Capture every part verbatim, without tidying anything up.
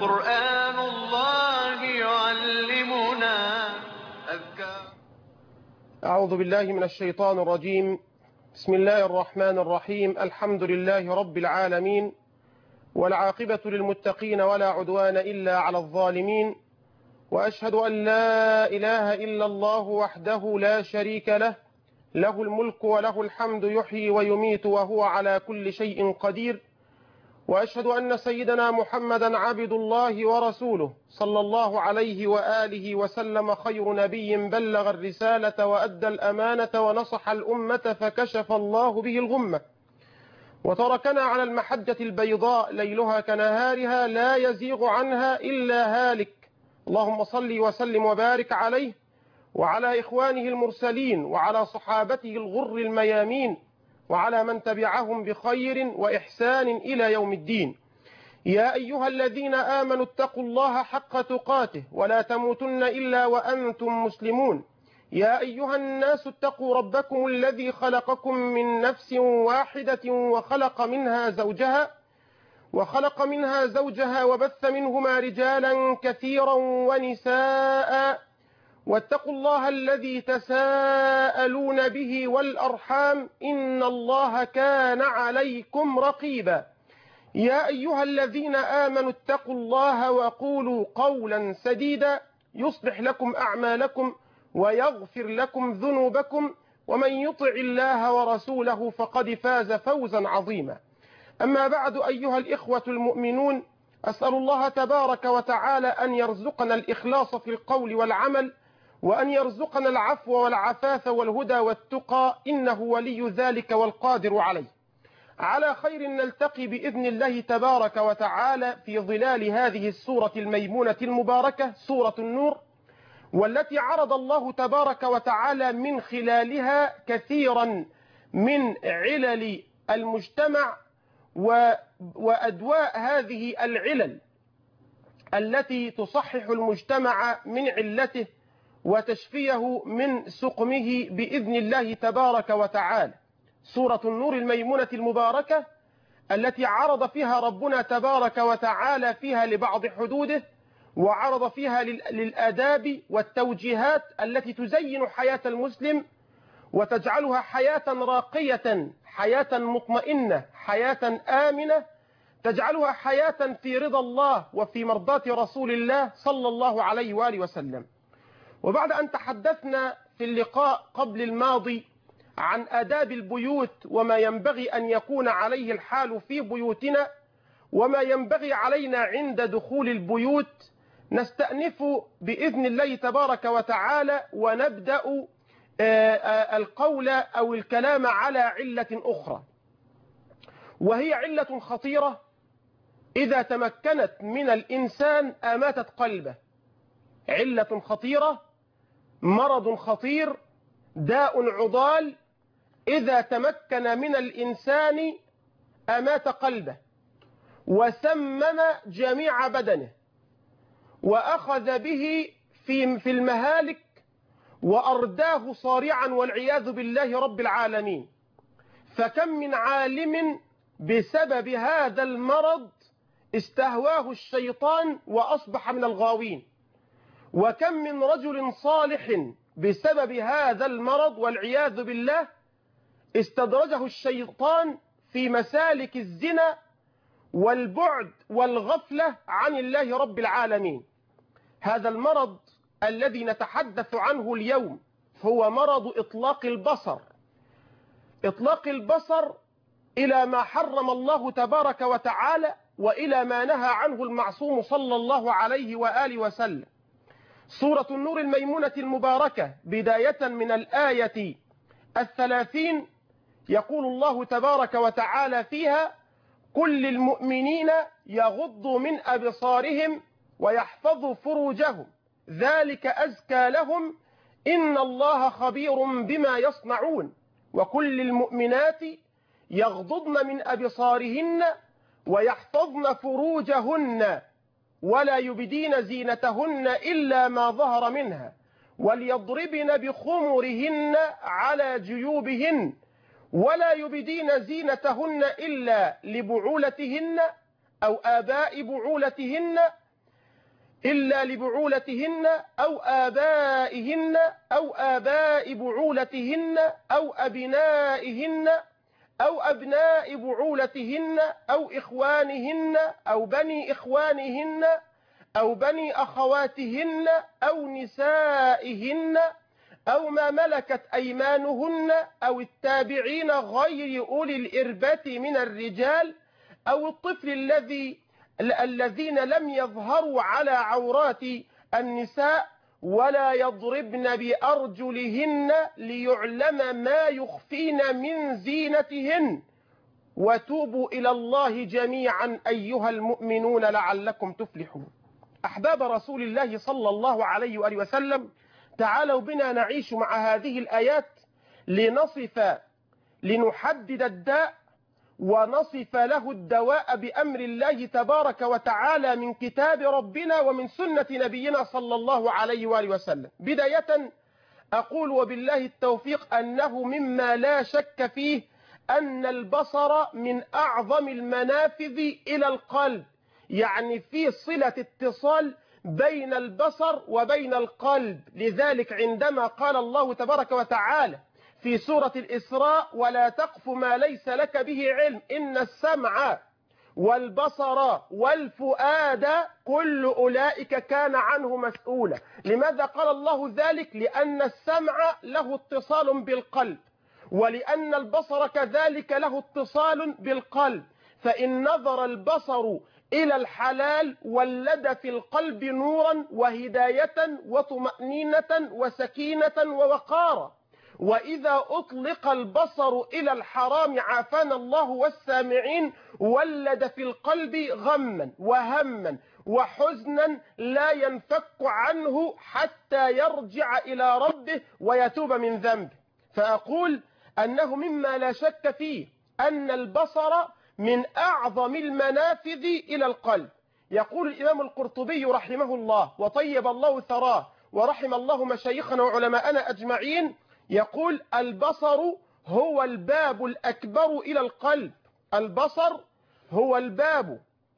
قرآن الله يعلمنا أذكار. أعوذ بالله من الشيطان الرجيم. بسم الله الرحمن الرحيم. الحمد لله رب العالمين، والعاقبة للمتقين ولا عدوان إلا على الظالمين، وأشهد أن لا إله إلا الله وحده لا شريك له، له الملك وله الحمد يحيي ويميت وهو على كل شيء قدير. وأشهد أن سيدنا محمدا عبد الله ورسوله صلى الله عليه وآله وسلم، خير نبي بلغ الرسالة وأدى الأمانة ونصح الأمة فكشف الله به الغمة، وتركنا على المحجة البيضاء ليلها كنهارها لا يزيغ عنها إلا هالك. اللهم صل وسلم وبارك عليه وعلى إخوانه المرسلين وعلى صحابته الغر الميامين وعلى من تبعهم بخير وإحسان إلى يوم الدين. يا أيها الذين آمنوا اتقوا الله حق تقاته ولا تموتن إلا وأنتم مسلمون. يا أيها الناس اتقوا ربكم الذي خلقكم من نفس واحدة وخلق منها زوجها وخلق منها زوجها وبث منهما رجالا كثيرا ونساء، واتقوا الله الذي تساءلون به والأرحام إن الله كان عليكم رقيبا. يا أيها الذين آمنوا اتقوا الله وقولوا قولا سديدا يصلح لكم أعمالكم ويغفر لكم ذنوبكم، ومن يطع الله ورسوله فقد فاز فوزا عظيما. أما بعد، أيها الإخوة المؤمنون، أسأل الله تبارك وتعالى أن يرزقنا الإخلاص في القول والعمل، وأن يرزقنا العفو والعفاف والهدى والتقى، إنه ولي ذلك والقادر عليه. على خير نلتقي بإذن الله تبارك وتعالى في ظلال هذه السورة الميمونة المباركة، سورة النور، والتي عرض الله تبارك وتعالى من خلالها كثيرا من علل المجتمع وأدواء هذه العلل التي تصحح المجتمع من علته وتشفيه من سقمه بإذن الله تبارك وتعالى. سورة النور الميمونة المباركة التي عرض فيها ربنا تبارك وتعالى فيها لبعض حدوده، وعرض فيها للآداب والتوجيهات التي تزين حياة المسلم وتجعلها حياة راقية، حياة مطمئنة، حياة آمنة، تجعلها حياة في رضا الله وفي مرضاة رسول الله صلى الله عليه وآله وسلم. وبعد أن تحدثنا في اللقاء قبل الماضي عن آداب البيوت وما ينبغي أن يكون عليه الحال في بيوتنا وما ينبغي علينا عند دخول البيوت، نستأنف بإذن الله تبارك وتعالى ونبدأ القول أو الكلام على علة أخرى، وهي علة خطيرة إذا تمكنت من الإنسان أماتت قلبه. علة خطيرة، مرض خطير، داء عضال، إذا تمكن من الإنسان أمات قلبه وسمم جميع بدنه وأخذ به في في المهالك وأرداه صارعا والعياذ بالله رب العالمين. فكم من عالم بسبب هذا المرض استهواه الشيطان وأصبح من الغاوين، وكم من رجل صالح بسبب هذا المرض والعياذ بالله استدرجه الشيطان في مسالك الزنا والبعد والغفلة عن الله رب العالمين. هذا المرض الذي نتحدث عنه اليوم هو مرض إطلاق البصر. إطلاق البصر إلى ما حرم الله تبارك وتعالى وإلى ما نهى عنه المعصوم صلى الله عليه وآله وسلم. سورة النور الميمونة المباركة بداية من الآية الثلاثين يقول الله تبارك وتعالى فيها: كل المؤمنين يغضوا من أبصارهم ويحفظوا فروجهم ذلك أزكى لهم إن الله خبير بما يصنعون. وكل المؤمنات يغضضن من أبصارهن ويحفظن فروجهن ولا يبدين زينتهن إلا ما ظهر منها وليضربن بخمرهن على جيوبهن ولا يبدين زينتهن إلا لبعولتهن أو آباء بعولتهن إلا لبعولتهن أو آبائهن أو آباء بعولتهن أو أبنائهن أو أبناء بعولتهن أو إخوانهن أو بني إخوانهن أو بني أخواتهن أو نسائهن أو ما ملكت أيمانهن أو التابعين غير أولي الإربة من الرجال أو الطفل الذي الذين لم يظهروا على عورات النساء ولا يضربن بأرجلهن ليعلم ما يخفين من زينتهن وتوبوا إلى الله جميعا أيها المؤمنون لعلكم تفلحون. أحباب رسول الله صلى الله عليه وآله وسلم، تعالوا بنا نعيش مع هذه الآيات لنصف لنحدد الداء ونصف له الدواء بأمر الله تبارك وتعالى من كتاب ربنا ومن سنة نبينا صلى الله عليه وآله وسلم. بداية أقول وبالله التوفيق أنه مما لا شك فيه أن البصر من أعظم المنافذ إلى القلب، يعني في صلة اتصال بين البصر وبين القلب. لذلك عندما قال الله تبارك وتعالى في سورة الإسراء ولا تقف ما ليس لك به علم إن السمع والبصر والفؤاد كل أولئك كان عنه مسؤولا. لماذا قال الله ذلك؟ لأن السمع له اتصال بالقلب، ولأن البصر كذلك له اتصال بالقلب، فإن نظر البصر إلى الحلال ولد في القلب نورا وهداية وطمأنينة وسكينة ووقارا، وإذا أطلق البصر إلى الحرام عافانا الله والسامعين ولد في القلب غما وهما وحزنا لا ينفك عنه حتى يرجع إلى ربه ويتوب من ذنبه. فأقول أنه مما لا شك فيه أن البصر من أعظم المنافذ إلى القلب. يقول الإمام القرطبي رحمه الله وطيب الله ثراه ورحم الله مشايخنا وعلماءنا أجمعين، يقول البصر هو الباب الأكبر إلى القلب. البصر هو الباب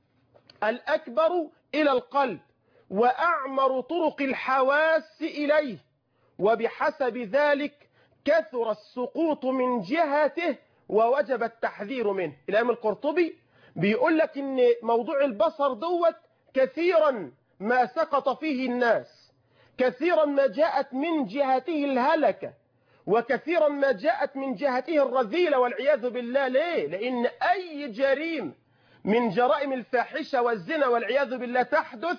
الأكبر إلى القلب وأعمر طرق الحواس إليه، وبحسب ذلك كثر السقوط من جهته ووجب التحذير منه. الإمام القرطبي بيقول لك إن موضوع البصر دوت كثيرا ما سقط فيه الناس، كثيرا ما جاءت من جهته الهلكة، وكثيرا ما جاءت من جهته الرذيلة والعياذ بالله. ليه؟ لأن أي جريمة من جرائم الفاحشة والزنا والعياذ بالله تحدث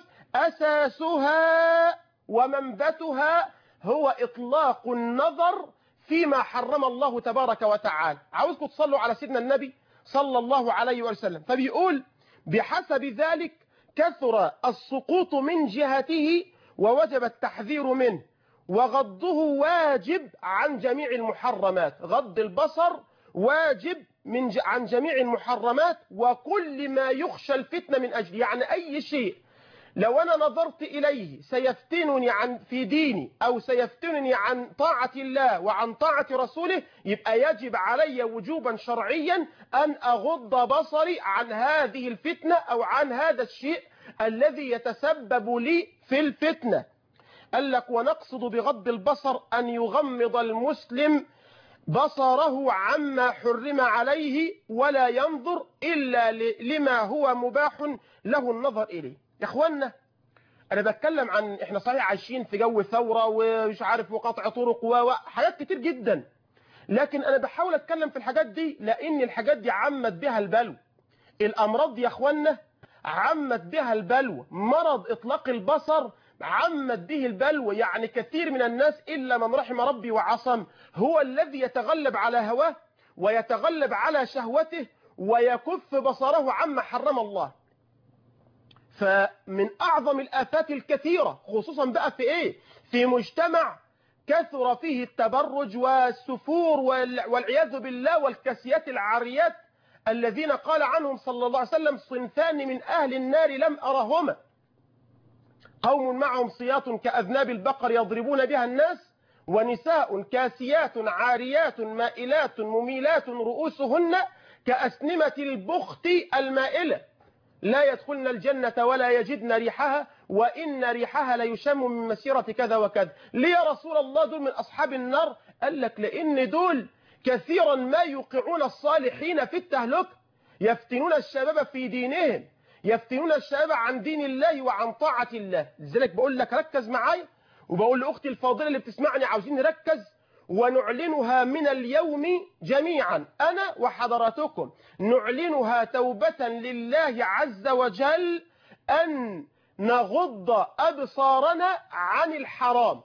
أساسها ومنبتها هو إطلاق النظر فيما حرم الله تبارك وتعالى. عاوزكم تصلوا على سيدنا النبي صلى الله عليه وسلم. فبيقول بحسب ذلك كثر السقوط من جهته ووجب التحذير منه، وغضه واجب عن جميع المحرمات. غض البصر واجب من ج... عن جميع المحرمات وكل ما يخشى الفتنة من أجل، يعني أي شيء لو أنا نظرت إليه سيفتنني عن في ديني أو سيفتنني عن طاعة الله وعن طاعة رسوله، يبقى يجب علي وجوبا شرعيا أن أغض بصري عن هذه الفتنة أو عن هذا الشيء الذي يتسبب لي في الفتنة. قال لك ونقصد بغض البصر أن يغمض المسلم بصره عما حرم عليه ولا ينظر إلا لما هو مباح له النظر إليه. يا اخوانا انا بتكلم عن احنا صحيح عايشين في جو ثوره ومش عارف وقطع طرق وحاجات كتير جدا، لكن انا بحاول اتكلم في الحاجات دي لان الحاجات دي عمت بها البلو. الامراض يا اخوانا عمت بها البلو، مرض اطلاق البصر عمت به البلو. يعني كثير من الناس الا من رحم ربي وعصم هو الذي يتغلب على هواه ويتغلب على شهوته ويكف بصره عما حرم الله. فمن أعظم الآفات الكثيرة خصوصا بقى في إيه؟ في مجتمع كثر فيه التبرج والسفور والعياذ بالله والكاسيات العاريات الذين قال عنهم صلى الله عليه وسلم صنفان من أهل النار لم أرهما، قوم معهم صياط كأذناب البقر يضربون بها الناس، ونساء كاسيات عاريات مائلات مميلات رؤوسهن كأسنمة البخت المائلة. لا يدخلن الجنة ولا يجدن ريحها وإن ريحها ليشم من مسيرة كذا وكذا. ليه يا رسول الله دول من أصحاب النار؟ قال لك لأن دول كثيرا ما يوقعون الصالحين في التهلكة، يفتنون الشباب في دينهم، يفتنون الشباب عن دين الله وعن طاعة الله. لذلك بقول لك ركز معايا، وبقول لأختي الفاضلة اللي بتسمعني عاوزين نركز ونعلنها من اليوم جميعا، أنا وحضراتكم نعلنها توبة لله عز وجل، أن نغض أبصارنا عن الحرام،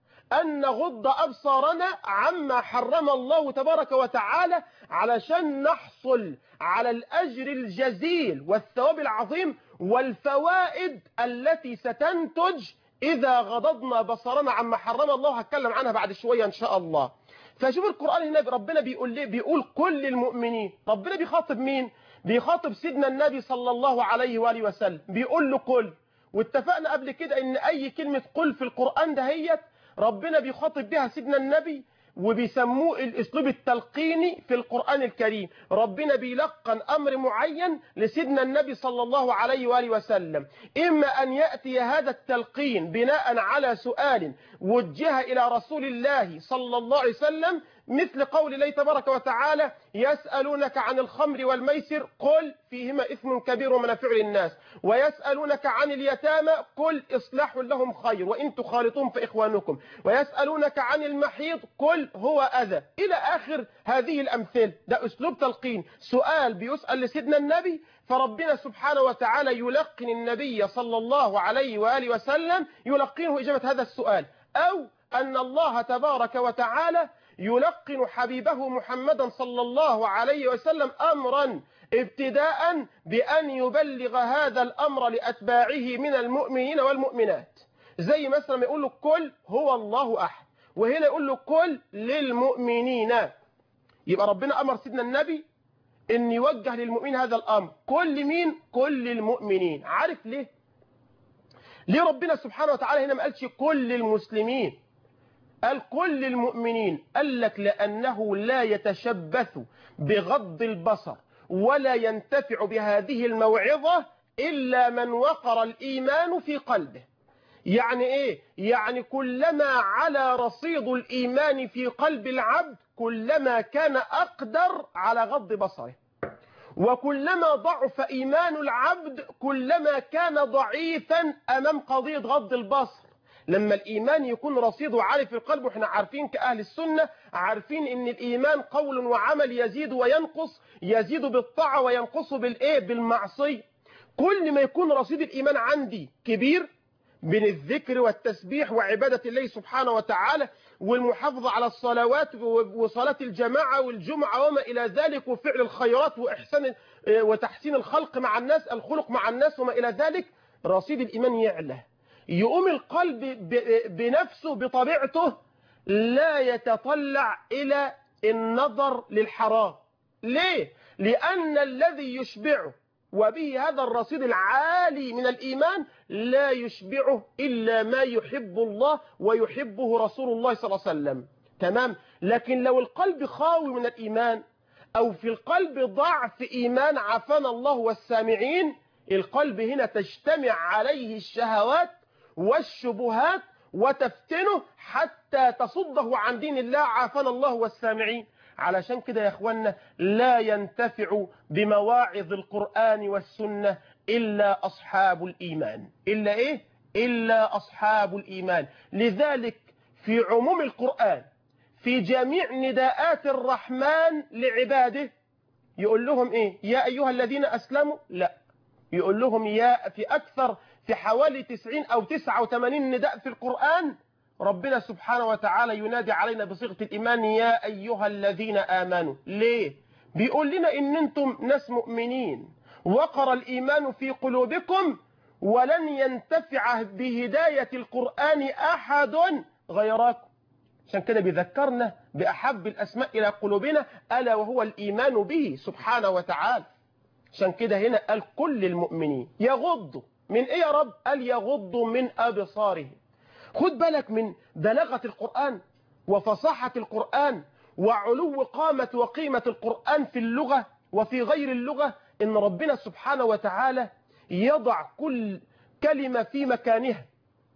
أن نغض أبصارنا عما حرم الله تبارك وتعالى، علشان نحصل على الأجر الجزيل والثواب العظيم والفوائد التي ستنتج إذا غضضنا بصرنا عما حرم الله. هتكلم عنها بعد شوية إن شاء الله. فشوف القرآن هنا ربنا بيقول ليه؟ بيقول كل المؤمنين. ربنا بيخاطب مين؟ بيخاطب سيدنا النبي صلى الله عليه وآله وسلم، بيقول له كل. واتفقنا قبل كده إن أي كلمة قل في القرآن دهيت ربنا بيخاطب بها سيدنا النبي، وبيسموه الاسلوب التلقيني في القرآن الكريم. ربنا بيلقن امر معين لسيدنا النبي صلى الله عليه واله وسلم، اما ان ياتي هذا التلقين بناء على سؤال وجه الى رسول الله صلى الله عليه وسلم، مثل قول الله تبارك وتعالى يسألونك عن الخمر والميسر قل فيهما إثم كبير ومنافع للناس، ويسألونك عن اليتامى قل إصلاح لهم خير وإن تخالطوهم فإخوانكم، ويسألونك عن المحيض قل هو أذى، إلى آخر هذه الأمثال. ده أسلوب تلقين، سؤال بيسأل لسيدنا النبي، فربنا سبحانه وتعالى يلقن النبي صلى الله عليه وآله وسلم، يلقنه إجابة هذا السؤال. أو أن الله تبارك وتعالى يلقن حبيبه محمدا صلى الله عليه وسلم أمرا ابتداء بأن يبلغ هذا الأمر لأتباعه من المؤمنين والمؤمنات. زي مثلا يقول له كل هو الله أحد، وهنا يقول له كل للمؤمنين. يبقى ربنا أمر سيدنا النبي أن يوجه للمؤمنين هذا الأمر. كل مين؟ كل المؤمنين. عارف ليه؟ ليه ربنا سبحانه وتعالى هنا ما قالش كل المسلمين، قال كل المؤمنين؟ قال لك لأنه لا يتشبث بغض البصر ولا ينتفع بهذه الموعظة إلا من وقر الإيمان في قلبه. يعني إيه؟ يعني كلما على رصيد الإيمان في قلب العبد كلما كان أقدر على غض بصره، وكلما ضعف إيمان العبد كلما كان ضعيفا أمام قضية غض البصر. لما الإيمان يكون رصيده عالي في القلب، وإحنا عارفين كأهل السنة عارفين إن الإيمان قول وعمل، يزيد وينقص، يزيد بالطاعة وينقص بالإيه؟ بالمعصية. كل ما يكون رصيد الإيمان عندي كبير من الذكر والتسبيح وعبادة الله سبحانه وتعالى والمحافظة على الصلوات وصلاة الجماعة والجمعة وما إلى ذلك، وفعل الخيرات وإحسان وتحسين الخلق مع الناس، الخلق مع الناس وما إلى ذلك، رصيد الإيمان يعلى. يقوم القلب بنفسه بطبيعته لا يتطلع إلى النظر للحرام. ليه؟ لأن الذي يشبعه وبه هذا الرصيد العالي من الإيمان لا يشبعه إلا ما يحب الله ويحبه رسول الله صلى الله عليه وسلم. تمام؟ لكن لو القلب خاوي من الإيمان أو في القلب ضعف إيمان، عافانا الله والسامعين، القلب هنا تجتمع عليه الشهوات والشبهات وتفتنه حتى تصده عن دين الله، عافانا الله والسامعين. علشان كده يا اخوانا لا ينتفع بمواعظ القرآن والسنة إلا أصحاب الإيمان. إلا إيه؟ إلا أصحاب الإيمان. لذلك في عموم القرآن في جميع نداءات الرحمن لعباده يقول لهم إيه؟ يا أيها الذين أسلموا؟ لا، يقول لهم يا، في أكثر في حوالي تسعين أو تسعة وثمانين نداء في القرآن ربنا سبحانه وتعالى ينادي علينا بصيغة الإيمان يا أيها الذين آمنوا. ليه؟ بيقول لنا إن أنتم ناس مؤمنين وقر الإيمان في قلوبكم ولن ينتفع بهداية القرآن أحد غيركم. عشان كده بيذكرنا بأحب الأسماء إلى قلوبنا ألا وهو الإيمان به سبحانه وتعالى. عشان كده هنا قال كل المؤمنين يغضوا من إيه يا رب؟ قال يغضوا من أبصارهم. خد بالك من بلاغة القرآن وفصاحة القرآن وعلو قامة وقيمة القرآن في اللغة وفي غير اللغة، إن ربنا سبحانه وتعالى يضع كل كلمة في مكانها.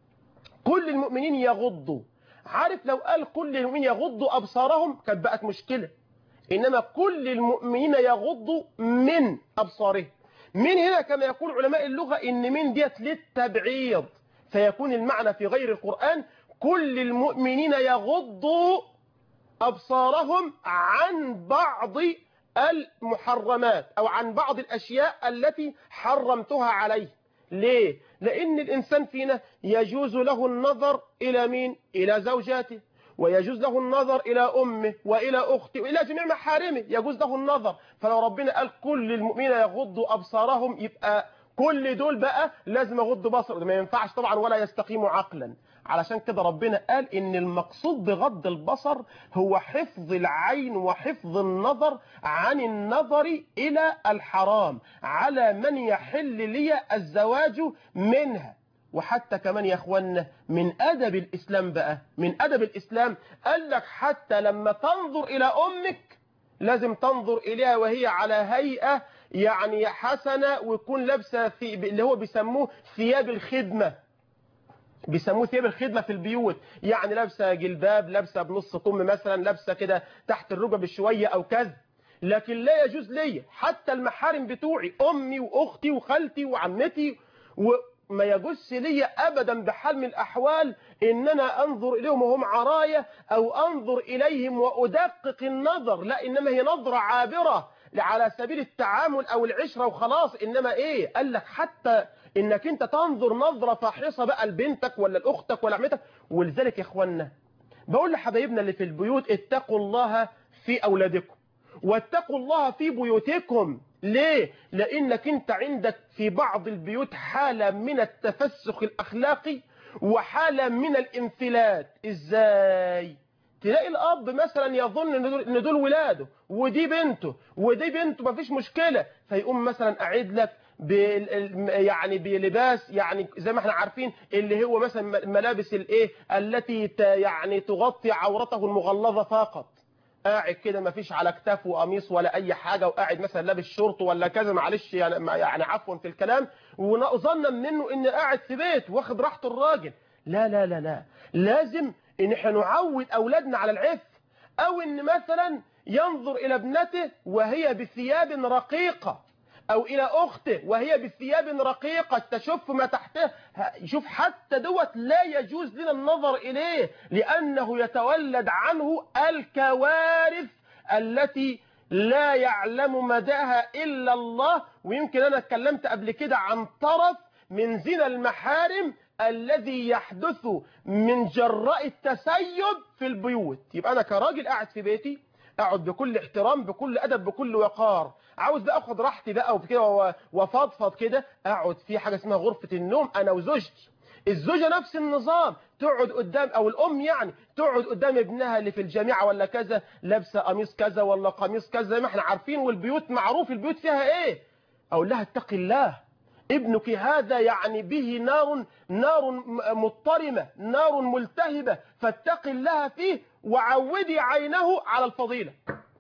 كل المؤمنين يغضوا. عارف لو قال كل المؤمنين يغضوا أبصارهم كانت بقت مشكلة، إنما كل المؤمنين يغضوا من أبصارهم. من هنا كما يقول علماء اللغة إن من ديت للتبعيض، فيكون المعنى في غير القرآن كل المؤمنين يغضوا أبصارهم عن بعض المحرمات أو عن بعض الأشياء التي حرمتها عليه. ليه؟ لأن الإنسان فينا يجوز له النظر إلى مين؟ إلى زوجاته، ويجوز له النظر إلى أمه وإلى أخته وإلى جميع محارمه، يجوز له النظر. فلو ربنا قال كل المؤمنين يغضوا أبصارهم يبقى كل دول بقى لازم يغضوا بصر، ما ينفعش طبعا ولا يستقيموا عقلا. علشان كده ربنا قال إن المقصود بغض البصر هو حفظ العين وحفظ النظر عن النظر إلى الحرام على من يحل لي الزواج منها. وحتى كمان يا اخوانا من أدب الإسلام بقى، من أدب الإسلام قال لك حتى لما تنظر إلى أمك لازم تنظر إليها وهي على هيئة يعني حسنة، ويكون لابسة في اللي هو بيسموه ثياب الخدمة، بيسموه ثياب الخدمة في البيوت، يعني لابسة جلباب، لابسة بنص كم مثلا، لابسة كده تحت الركبة بشوية أو كذا. لكن لا يجوز لي حتى المحارم بتوعي أمي وأختي وخالتي وعمتي و ما يجوز لي أبدا بحال من الأحوال إن أنا أنظر إليهم وهم عراية أو أنظر إليهم وأدقق النظر، لا، إنما هي نظرة عابرة على سبيل التعامل أو العشرة وخلاص. إنما إيه؟ قال لك حتى إنك أنت تنظر نظرة فاحصة بقى لبنتك ولا لأختك ولا عمتك. ولذلك يا إخوانا بقول لحبايبنا اللي في البيوت اتقوا الله في أولادكم واتقوا الله في بيوتكم. ليه؟ لأنك أنت عندك في بعض البيوت حالة من التفسخ الأخلاقي وحالة من الانفلات. إزاي؟ تلاقي الأب مثلا يظن إن دول ولاده ودي بنته ودي بنته مفيش مشكلة، فيقوم مثلا قاعد لك يعني بلباس يعني زي ما احنا عارفين اللي هو مثلا ملابس الايه التي يعني تغطي عورته المغلظة فقط، قاعد كده ما فيش على كتافه قميص ولا اي حاجه، وقاعد مثلا لابس شورت ولا كذا، معلش يعني يعني عفوا في الكلام، وظنا منه ان قاعد في بيت واخد راحته الراجل. لا لا لا لا، لازم ان احنا نعود اولادنا على العف، او ان مثلا ينظر الى ابنته وهي بثياب رقيقه، او الى اخته وهي بثياب رقيقه تشف ما تحته. شوف حتى دوت لا يجوز لنا النظر اليه، لانه يتولد عنه الكوارث التي لا يعلم مداها الا الله. ويمكن انا اتكلمت قبل كده عن طرف من زنا المحارم الذي يحدث من جراء التسيب في البيوت. يبقى انا كراجل قاعد في بيتي اقعد بكل احترام بكل ادب بكل وقار، عاوز بقى اخد راحتي بقى وكده وفضفض كده، اقعد في حاجه اسمها غرفه النوم انا وزوجتي. الزوجه نفس النظام، تقعد قدام او الام يعني تقعد قدام ابنها اللي في الجامعه ولا كذا لابسه قميص كذا ولا قميص كذا زي ما احنا عارفين، والبيوت معروف البيوت فيها ايه. اقول لها اتقي الله، ابنك هذا يعني به نار نار مضطرمه، نار ملتهبه، فاتقي الله فيه وعودي عينه على الفضيله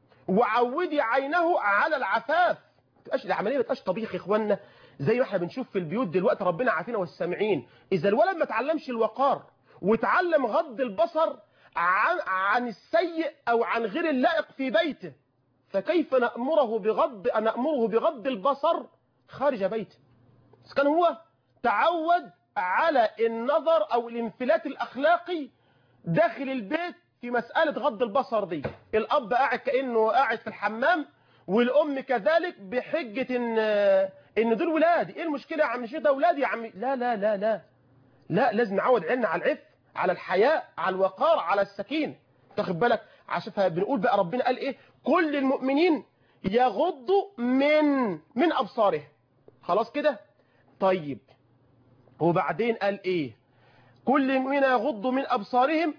وعودي عينه على العفاف. تبقاش العمليه ما تبقاش طبيخ يا اخوانا زي ما احنا بنشوف في البيوت دلوقتي، ربنا عافينا والسامعين. اذا الولد ما اتعلمش الوقار وتعلم غض البصر عن عن السيء او عن غير اللائق في بيته، فكيف نأمره بغض نأمره بغض البصر خارج بيته؟ كان هو تعود على النظر او الانفلات الاخلاقي داخل البيت في مسألة غض البصر دي. الاب قاعد كأنه قاعد في الحمام، والام كذلك بحجة ان ان دول ولادي، ايه المشكلة يا عم شيخ ده ولادي يا عم؟ لا لا لا لا لا، لازم نعود عيننا على العف، على الحياء، على الوقار، على السكينة. تاخد بالك؟ عشان بنقول بقى ربنا قال ايه؟ كل المؤمنين يغضوا من من ابصارهم. خلاص كده؟ طيب وبعدين قال ايه؟ كل المؤمنين يغضوا من ابصارهم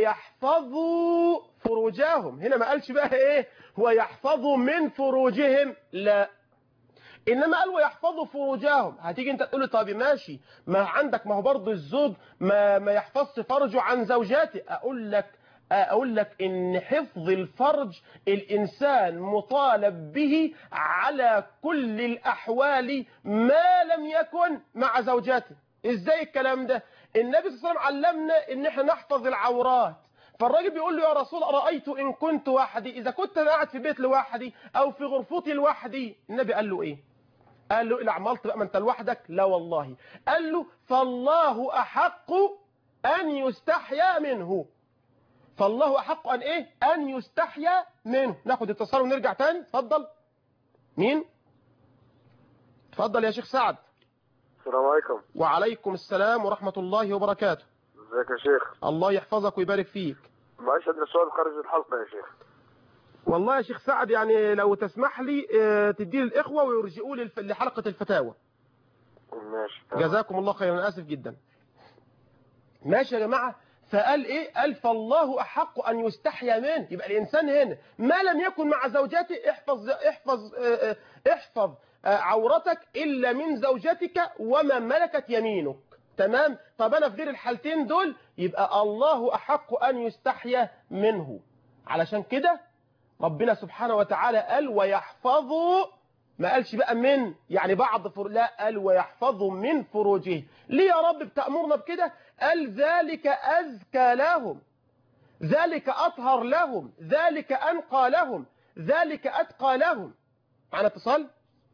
ويحفظوا فروجهم. هنا ما قالش بقى ايه ويحفظوا من فروجهم، لا، انما قال ويحفظوا فروجهم. هتيجي انت تقول لي طب ماشي، ما عندك ما هو برضه الزوج ما ما يحفظش فرجه عن زوجاته. اقول لك اقول لك ان حفظ الفرج الانسان مطالب به على كل الاحوال ما لم يكن مع زوجاته. ازاي الكلام ده؟ النبي صلى الله عليه وسلم علمنا ان احنا نحفظ العورات. فالراجل بيقول له يا رسول ارايت ان كنت وحدي، اذا كنت انا قاعد في بيت لوحدي او في غرفتي لوحدي. النبي قال له ايه؟ قال له إلا عملت بقى ما انت لوحدك؟ لا والله. قال له فالله احق ان يستحيا منه. فالله احق ان ايه؟ ان يستحيا منه. ناخد اتصال ونرجع تاني. اتفضل. مين؟ اتفضل يا شيخ سعد. السلام عليكم. وعليكم السلام ورحمة الله وبركاته. ازيك يا شيخ؟ الله يحفظك ويبارك فيك. معلش عندنا سؤال خارج الحلقة يا شيخ. والله يا شيخ سعد يعني لو تسمح لي تدي للإخوة ويرجئوا لي لحلقة الفتاوى. ماشي. جزاكم الله خيرا. أنا آسف جدا. ماشي يا جماعة. فقال إيه؟ قال فالله أحق أن يستحيا منه. يبقى الإنسان هنا ما لم يكن مع زوجته احفظ احفظ احفظ عورتك إلا من زوجتك وما ملكت يمينك. تمام؟ طب أنا في غير الحالتين دول يبقى الله أحق أن يستحيا منه. علشان كده ربنا سبحانه وتعالى قال ويحفظوا، ما قالش بقى من يعني بعض فر... لا، قال ويحفظوا من فروجه. ليه يا رب بتأمرنا بكده؟ قال ذلك أزكى لهم، ذلك أطهر لهم، ذلك أنقى لهم، ذلك أتقى لهم. معنا اتصال؟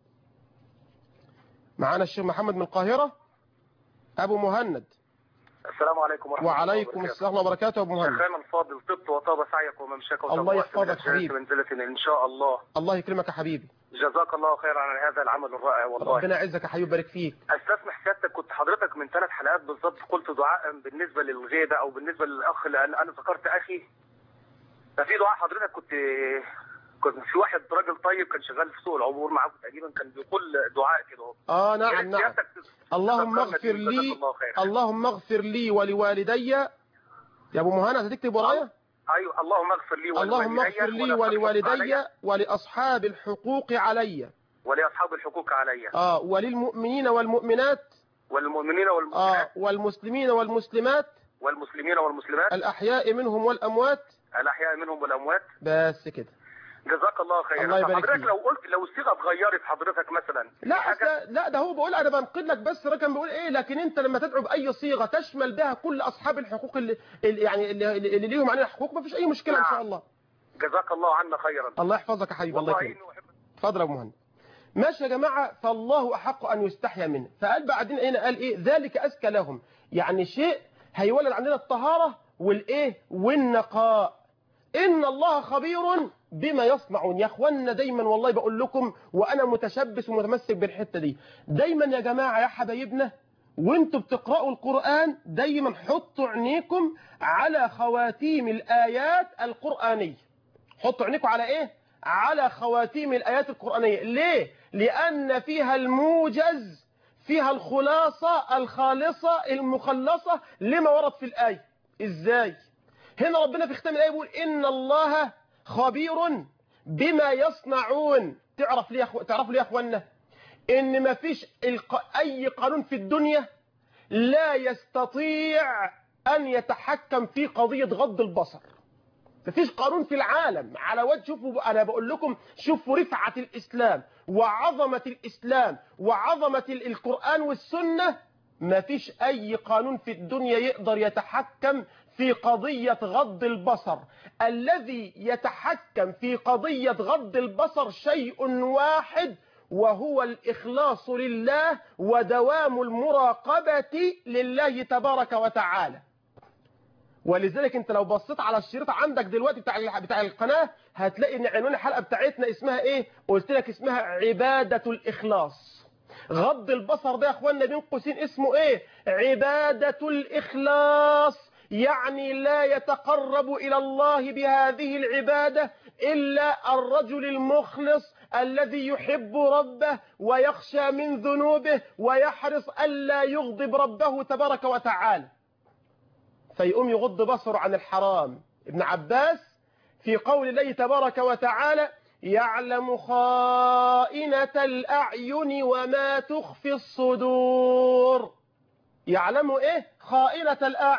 معنا الشيخ محمد من القاهرة. أبو مهند. السلام عليكم ورحمة الله وبركاته. وعليكم السلام وبركاته. أبو مهند. شيخنا الفاضل طبت وطاب سعيك وممشاك الله يحفظك حبيبي. منزلة إن شاء الله. الله يكرمك يا حبيبي. جزاك الله خيرا على هذا العمل الرائع والله. ربنا يعزك يا حبيبي ويبارك فيك. استسمح سيادتك، كنت حضرتك من ثلاث حلقات بالظبط قلت دعاء بالنسبة للغيبة أو بالنسبة للأخ، لأن أنا ذكرت أخي. ففي دعاء حضرتك كنت كنت في واحد راجل طيب كان شغال في سوق العبور معاكم تقريبا، كان بيقول دعاء كده. اه نعم نعم. اللهم اغفر لي، اللهم اغفر لي ولوالدي. يا ابو مهند هتكتب ورايا؟ ايوه. اللهم اغفر لي ولوالدي، اللهم اغفر لي ولوالدي ولاصحاب الحقوق علي، ولاصحاب الحقوق علي، اه وللمؤمنين والمؤمنات، والمؤمنين والمؤمنات، اه والمسلمين والمسلمات، والمسلمين والمسلمات، الاحياء منهم والاموات، الاحياء منهم والاموات. بس كده. جزاك الله خيرا. الله يبارك حضرتك فيك. لو قلت لو الصيغه اتغيرت حضرتك مثلا لا حاجة... لا ده هو بقول انا بنقل لك بس رقم بيقول ايه، لكن انت لما تدعو باي صيغه تشمل بها كل اصحاب الحقوق اللي, اللي يعني اللي, اللي ليهم علينا حقوق ما فيش اي مشكله. نعم. ان شاء الله. جزاك الله عنا خيرا. الله يحفظك يا حبيبي. الله يكرمك. اتفضل يا ابو مهند. ماشي يا جماعه. فالله احق ان يستحيا منه. فقال بعدين هنا قال ايه؟ ذلك ازكى لهم، يعني شيء هيولد عندنا الطهاره والايه والنقاء. إن الله خبير بما يصنعون. يا أخوانا دايما والله بقول لكم وأنا متشبث ومتمسك بالحتة دي، دايما يا جماعة يا حبايبنا وانتوا بتقرأوا القرآن دايما حطوا عينيكم على خواتيم الآيات القرآنية. حطوا عينيكم على إيه؟ على خواتيم الآيات القرآنية. ليه؟ لأن فيها الموجز، فيها الخلاصة الخالصة المخلصة لما ورد في الآية. إزاي؟ هنا ربنا في ختام الآية يقول إن الله خبير بما يصنعون. تعرف ليه أخو... تعرفوا ليه يا أخوانا؟ إن ما فيش الق... أي قانون في الدنيا لا يستطيع أن يتحكم في قضية غض البصر. ما فيش قانون في العالم على وجه. شوفوا أنا بقول لكم شوفوا رفعة الإسلام وعظمة الإسلام وعظمة القرآن والسنة. ما فيش أي قانون في الدنيا يقدر يتحكم في قضية غض البصر. الذي يتحكم في قضية غض البصر شيء واحد، وهو الإخلاص لله ودوام المراقبة لله تبارك وتعالى. ولذلك انت لو بصيت على الشريط عندك دلوقتي بتاع بتاع القناة هتلاقي ان عنوان الحلقة بتاعتنا اسمها ايه؟ قلت لك اسمها عبادة الإخلاص. غض البصر ده يا اخوانا بين قوسين اسمه ايه؟ عبادة الإخلاص. يعني لا يتقرب إلى الله بهذه العبادة إلا الرجل المخلص الذي يحب ربه ويخشى من ذنوبه ويحرص ألا يغضب ربه تبارك وتعالى، فيقوم يغض بصره عن الحرام. ابن عباس في قول الله تبارك وتعالى يعلم خائنة الأعين وما تخفي الصدور. يعلم إيه؟ خائنة الأعين.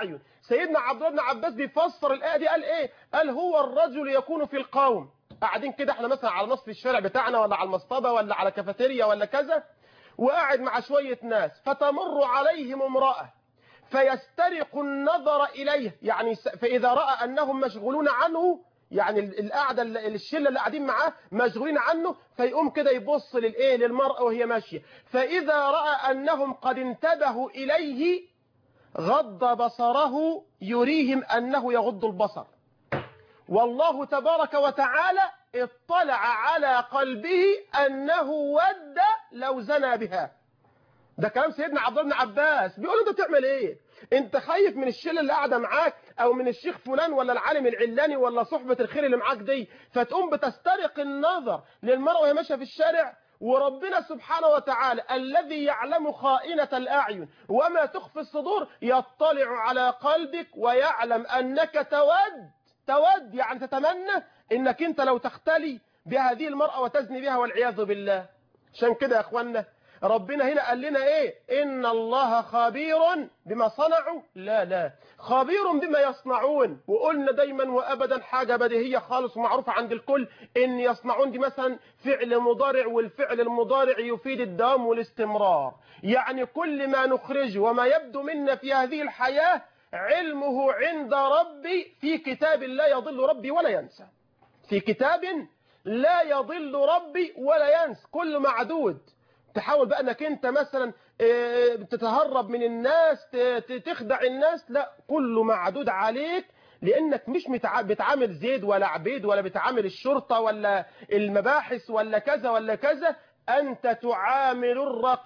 سيدنا عبد الله بن عباس بيفسر الآية دي قال إيه؟ قال هو الرجل يكون في القوم، قاعدين كده احنا مثلا على نصف الشارع بتاعنا ولا على المصطبة ولا على كافيتيريا ولا كذا، وقاعد مع شوية ناس، فتمر عليهم امرأة فيسترق النظر إليه، يعني فإذا رأى أنهم مشغولون عنه، يعني القعدة الشلة اللي قاعدين معاه مشغولين عنه، فيقوم كده يبص للإيه للمرأة وهي ماشية، فإذا رأى أنهم قد انتبهوا إليه غض بصره يريهم أنه يغض البصر. والله تبارك وتعالى اطلع على قلبه أنه ود لو زنى بها. ده كلام سيدنا عبد الله بن عباس، بيقول انت بتعمل ايه؟ انت خايف من الشله اللي قاعده معاك او من الشيخ فلان ولا العالم العلاني ولا صحبه الخير اللي معاك دي، فتقوم بتسترق النظر للمرأة وهي ماشيه في الشارع؟ وربنا سبحانه وتعالى الذي يعلم خائنة الأعين وما تخفي الصدور يطلع على قلبك ويعلم أنك تود تود يعني تتمنى انك انت لو تختلي بهذه المرأة وتزني بها والعياذ بالله. عشان كده يا اخوانا ربنا هنا قال لنا ايه؟ ان الله خبير بما صنعوا، لا لا خبير بما يصنعون. وقلنا دايما وابدا حاجة بديهية خالص ومعروفة عند الكل، ان يصنعون دي مثلا فعل مضارع، والفعل المضارع يفيد الدوام والاستمرار، يعني كل ما نخرجه وما يبدو منا في هذه الحياة علمه عند ربي في كتاب لا يضل ربي ولا ينسى، في كتاب لا يضل ربي ولا ينسى، كل معدود. تحاول بقى انك انت مثلا تتهرب من الناس تخدع الناس، لا كله معدود عليك، لانك مش بتعامل زيد ولا عبيد ولا بتعامل الشرطة ولا المباحث ولا كذا ولا كذا، انت تعامل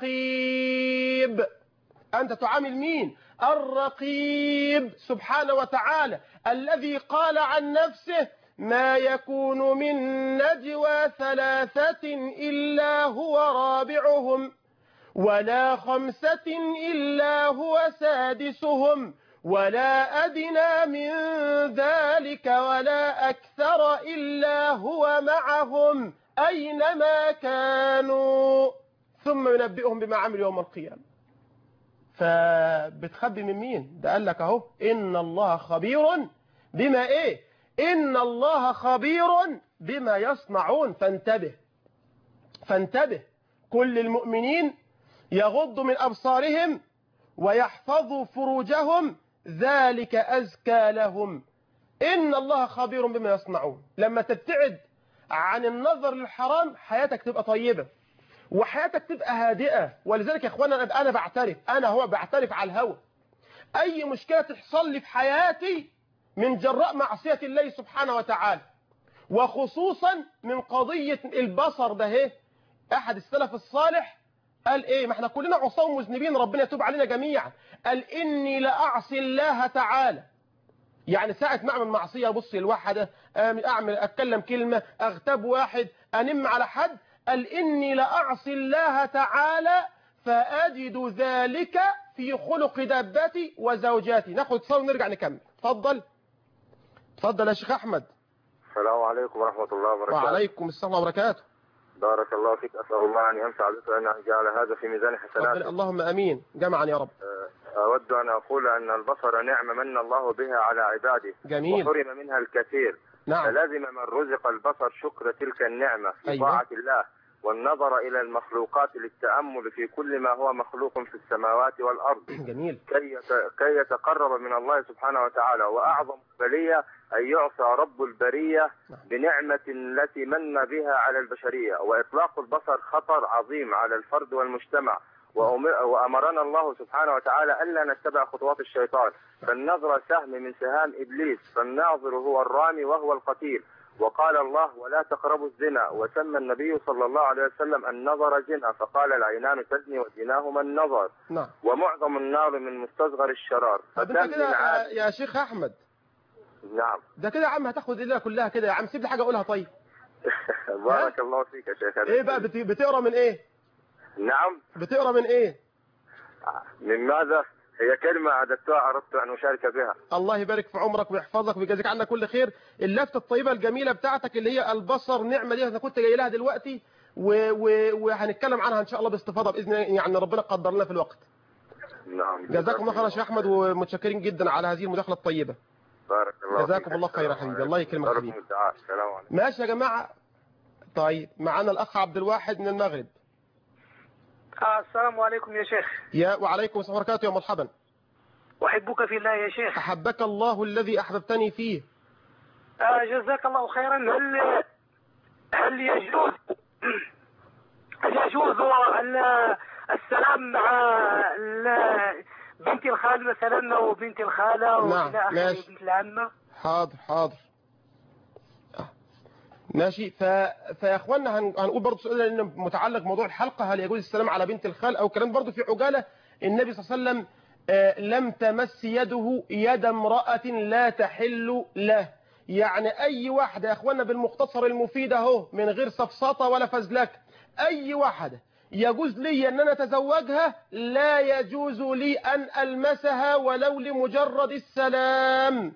الرقيب. انت تعامل مين؟ الرقيب سبحانه وتعالى الذي قال عن نفسه ما يكون من نجوى ثلاثة إلا هو رابعهم ولا خمسة إلا هو سادسهم ولا أدنى من ذلك ولا أكثر إلا هو معهم أينما كانوا ثم ينبئهم بما عملوا يوم القيامة. فبتخبي من مين؟ ده قال لك اهو إن الله خبير بما إيه؟ إن الله خبير بما يصنعون. فانتبه فانتبه كل المؤمنين يغضوا من أبصارهم ويحفظوا فروجهم ذلك أزكى لهم إن الله خبير بما يصنعون. لما تبتعد عن النظر للحرام حياتك تبقى طيبة وحياتك تبقى هادئة. ولذلك يا اخوانا أنا بعترف أنا هو بعترف على الهوى أي مشكلة تحصل لي في حياتي من جراء معصية الله سبحانه وتعالى، وخصوصا من قضية البصر ده. ايه أحد السلف الصالح قال إيه؟ ما احنا كلنا عصاة مذنبين ربنا يتوب علينا جميعا. قال إني لأعصي الله تعالى، يعني ساعة ما أعمل معصية أبص لواحدة، أعمل أتكلم كلمة، أغتاب واحد، أنم على حد، قال إني لأعصي الله تعالى فأجد ذلك في خلق دابتي وزوجاتي. ناخد اتصال ونرجع نكمل. اتفضل اتفضل يا شيخ أحمد. السلام عليكم ورحمة الله وبركاته. وعليكم السلام وبركاته. بارك الله فيك، أسأل الله أن ينفع بك وأن يجعل هذا في ميزان حسناتك. اللهم أمين جمعا يا رب. أود أن أقول أن البصر نعمة من الله بها على عباده. جميل. وحرم منها الكثير. نعم. فلازم من رزق البصر شكر تلك النعمة في أيوة. طاعة الله والنظر إلى المخلوقات للتأمل في كل ما هو مخلوق في السماوات والأرض. جميل. كي كي يتقرب من الله سبحانه وتعالى. وأعظم بلية أن يعصى رب البرية بنعمة التي من بها على البشرية. وإطلاق البصر خطر عظيم على الفرد والمجتمع. وأمرنا الله سبحانه وتعالى ألا نتبع خطوات الشيطان، فالنظر سهم من سهام إبليس، فالناظر هو الرامي وهو القتيل. وقال الله ولا تقربوا الزنا، وسمى النبي صلى الله عليه وسلم النظر زنا، فقال العينان تزني وزناهما النظر. نعم. ومعظم النار من مستصغر الشرار. ده كده يا شيخ أحمد. نعم. ده كده يا عم هتاخد الليلة كلها كده يا عم، سيب لي حاجة أقولها طيب. بارك الله فيك يا شيخ. إيه بقى بتقرأ من إيه؟ نعم. بتقرأ من إيه؟ من ماذا؟ هي كلمة أدتها أردت أن أشارك بها. الله يبارك في عمرك ويحفظك ويجازيك عنا كل خير. اللفتة الطيبة الجميلة بتاعتك اللي هي البصر نعمة دي أنا كنت جاي لها دلوقتي و... و... وهنتكلم عنها إن شاء الله باستفاضة بإذن الله، يعني ربنا قدر لنا في الوقت. نعم. جزاكم الله خير يا شيخ احمد، ومتشكرين جدا على هذه المداخله الطيبه. بارك الله جزاكم فيك. الله خير يا حبيبي، الله يكرمك يا حبيبي. السلام عليكم. ماشي يا جماعه. طيب معانا الاخ عبد الواحد من المغرب. آه السلام عليكم يا شيخ. يا وعليكم السلام ورحمه الله. يا مرحبا. أحبك في الله يا شيخ. احبك الله الذي احببتني فيه. آه جزاك الله خيرا. هل هل يجوز هل يجوز السلام مع بنت الخال مثلا او بنت الخاله نعم ماشي. بنت العمه؟ حاضر حاضر ماشي. ف... فيا اخوانا هن... هنقول برضه سؤال لان متعلق بموضوع الحلقه، هل يجوز السلام على بنت الخال او كلام برضه في عجاله. النبي صلى الله عليه وسلم آه لم تمس يده يد امراه لا تحل له. يعني اي واحده يا اخوانا بالمختصر المفيد اهو من غير سفسطه ولا فزلكه، اي واحده يجوز لي ان انا اتزوجها لا يجوز لي ان المسها ولو لمجرد السلام.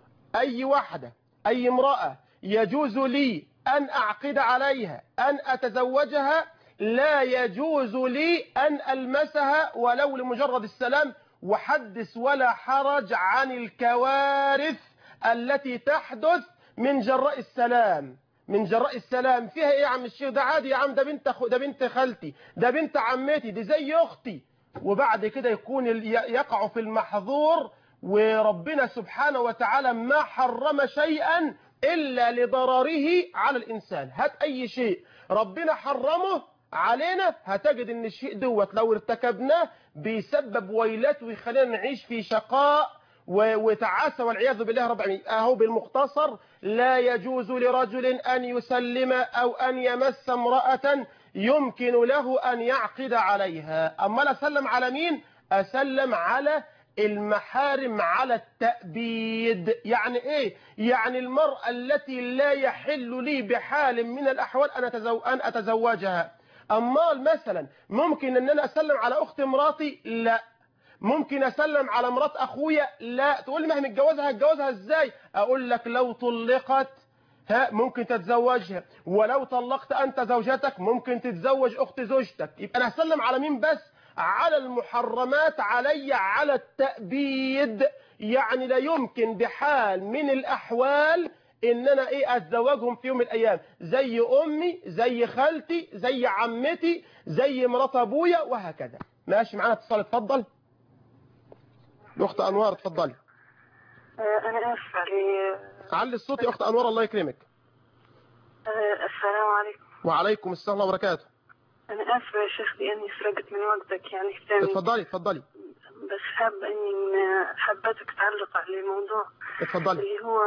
اي واحده اي امراه يجوز لي ان اعقد عليها ان اتزوجها لا يجوز لي ان المسها ولو لمجرد السلام. وحدث ولا حرج عن الكوارث التي تحدث من جراء السلام. من جراء السلام فيها ايه يا عم الشيخ؟ ده عادي يا عم، ده بنت أخو ده بنت خالتي، ده بنت عمتي، دي زي اختي. وبعد كده يكون يقع في المحظور، وربنا سبحانه وتعالى ما حرم شيئا الا لضرره على الانسان. هات اي شيء ربنا حرمه علينا هتجد ان الشيء دوت لو ارتكبناه بيسبب ويلات ويخلينا نعيش في شقاء وتعاسة والعياذ بالله رب العالمين. اهو بالمختصر لا يجوز لرجل ان يسلم او ان يمس امرأة يمكن له ان يعقد عليها. اما اسلم على مين؟ اسلم على المحارم على التأبيد. يعني ايه؟ يعني المرأة التي لا يحل لي بحال من الاحوال ان أتزو... ان اتزوجها. اما مثلا ممكن ان انا اسلم على اخت مراتي؟ لا. ممكن اسلم على مرات اخويا؟ لا. تقول ما هي متجوزها هتجوزها ازاي؟ اقول لك لو طلقت ها ممكن تتزوجها، ولو طلقت انت زوجتك ممكن تتزوج اخت زوجتك. يبقى انا هسلم على مين بس؟ على المحرمات علي على التأبيد. يعني لا يمكن بحال من الاحوال ان انا ايه اتزوجهم في يوم من الايام، زي امي زي خالتي زي عمتي زي مرات ابويا وهكذا. ماشي معانا اتصال، اتفضل. الاخت انوار اتفضلي. انا اسفه علي علي الصوت يا اخت انوار الله يكرمك. السلام عليكم. وعليكم السلام ورحمه الله وبركاته. انا اسفه يا شيخ لاني سرقت من وقتك يعني الثاني. اتفضلي اتفضلي. بس حابه اني حبيتك تعلق على الموضوع. اتفضلي. اللي هو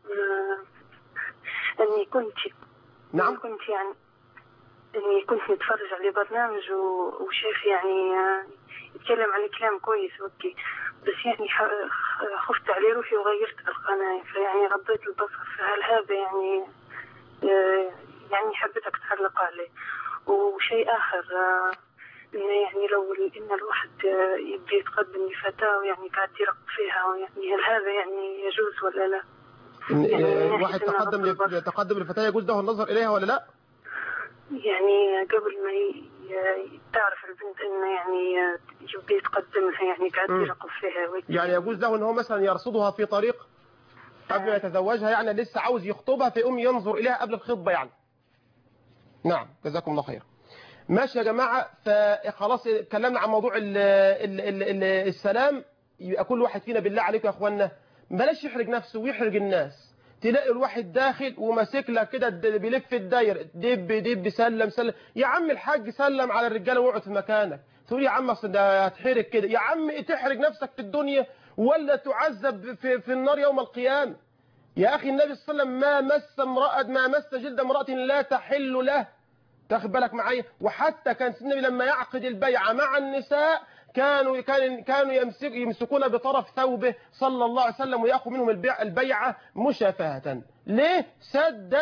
اني كنت نعم إني كنت يعني اني كنت نتفرج على برنامج وشيخ يعني يتكلم عن كلام كويس اوكي، بس يعني خفت عليه روحي وغيرت القناة فيعني غضيت البصر. فهل هذا يعني يعني حبيتك تعلق عليه. وشيء آخر إنه يعني لو إن الواحد يبي يتقدم لفتاة ويعني قاعد يرق فيها يعني هل هذا يعني يجوز ولا لا؟ يعني الواحد تقدم يتقدم لفتاة يجوز له النظر إليها ولا لا؟ يعني قبل ما تعرف البنت إنه يعني يبي يتقدم لها يعني قاعد يرقب فيها. يعني يجوز له إن هو مثلا يرصدها في طريق قبل ما يتزوجها، يعني لسه عاوز يخطبها فيقوم ينظر إليها قبل الخطبة يعني. نعم جزاكم الله خير. ماشي يا جماعة، فخلاص اتكلمنا عن موضوع ال ال ال ال السلام. يبقى كل واحد فينا بالله عليكم يا اخوانا بلاش يحرج نفسه ويحرج الناس. تلاقي الواحد داخل وماسك لك كده بيلف الدايره دب دب سلم سلم. يا عم الحاج سلم على الرجاله واقعد في مكانك. تقول يا عم اصل ده هتحرج كده. يا عم تحرج نفسك في الدنيا ولا تعذب في, في النار يوم القيامه. يا اخي النبي صلى الله عليه وسلم ما مس امراه ما مس جلد امراه لا تحل له. تاخد بالك معايا؟ وحتى كان النبي لما يعقد البيعه مع النساء كانوا كان كانوا يمسك يمسكون بطرف ثوبه صلى الله عليه وسلم ويأخذ منهم البيع البيعه مشافهه. ليه؟ سدا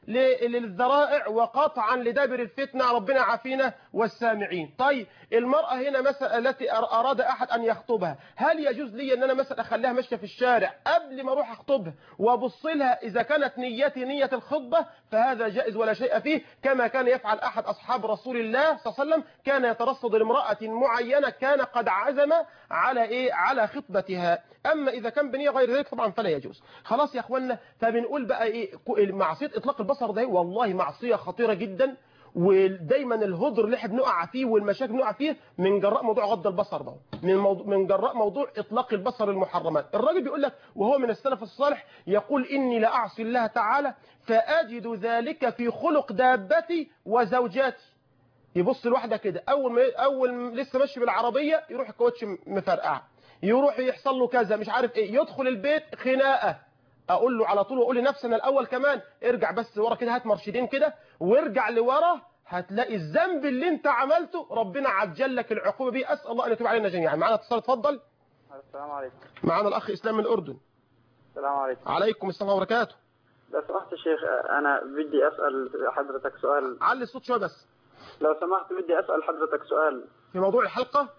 للذرائع وقطعا لدابر الفتنة، ربنا يعافينا والسامعين. طيب المرأة هنا مثلا التي أراد أحد أن يخطبها، هل يجوز لي أن أنا مثلا أخليها ماشية في الشارع قبل ما أروح أخطبها وأبص لها إذا كانت نيتي نية الخطبة فهذا جائز ولا شيء فيه، كما كان يفعل أحد أصحاب رسول الله صلى الله عليه وسلم، كان يترصد لامرأة معينة كان قد عزم على إيه على خطبتها. أما إذا كان بنية غير ذلك طبعا فلا يجوز. خلاص يا أخوانا، فبنقول بقى إيه معصية إطلاق البصر ده والله معصية خطيرة جدا، ودايما الهدر اللي احنا بنقع فيه والمشاكل بنقع فيه من جراء موضوع غض البصر ده، من موضوع من جراء موضوع اطلاق البصر المحرمات. الراجل بيقول لك وهو من السلف الصالح يقول اني لاعصي الله تعالى فاجد ذلك في خلق دابتي وزوجاتي. يبص لواحده كده اول ما اول لسه ماشي بالعربيه يروح الكاوتش مفرقع، يروح يحصل له كذا مش عارف ايه، يدخل البيت خناقه. اقول له على طول واقول لنفسي انا الاول كمان ارجع بس ورا كده، هات مرشدين كده وارجع لورا، هتلاقي الذنب اللي انت عملته ربنا عجل لك العقوبه بيه. اسال الله ان يتوب علينا جميعا. معانا اتصال، اتفضل. السلام عليكم. معانا الاخ اسلام من الاردن. السلام عليكم. عليكم السلام وبركاته. لو سمحت يا شيخ انا بدي اسال حضرتك سؤال. علي الصوت شويه بس. لو سمحت بدي اسال حضرتك سؤال في موضوع الحلقه.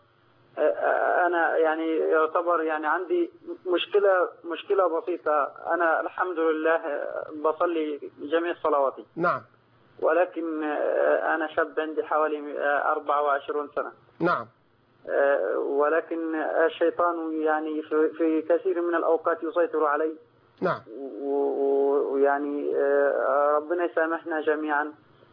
انا يعني يعتبر يعني عندي مشكله مشكله بسيطه. انا الحمد لله بصلي جميع صلواتي. نعم. ولكن انا شاب عندي حوالي أربعة وعشرين سنه. نعم. ولكن الشيطان يعني في كثير من الاوقات يسيطر علي. نعم. ويعني ربنا يسامحنا جميعا،